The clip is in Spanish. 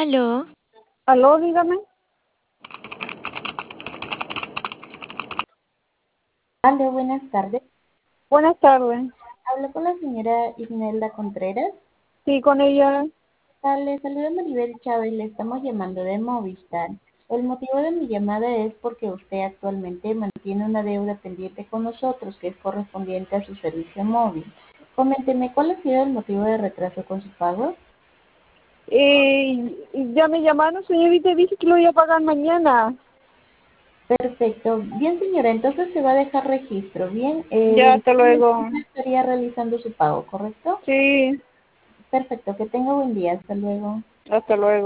Aló, Aló, dígame. Aló, buenas tardes. Buenas tardes. Hablo con la señora Ignelda Contreras. Sí, con ella. Le saluda Maribel Chávez, le estamos llamando de Movistar. El motivo de mi llamada es porque usted actualmente mantiene una deuda pendiente con nosotros que es correspondiente a su servicio móvil. Coménteme, ¿cuál ha sido el motivo de retraso con su pago? Ya me llamaron, señorita, dice que lo voy a pagar mañana. Perfecto. Bien, señora, entonces se va a dejar registro. Bien, Ya, hasta luego. estaría realizando su pago, ¿correcto? Sí, Perfecto, que tenga buen día. Hasta luego. hasta luego.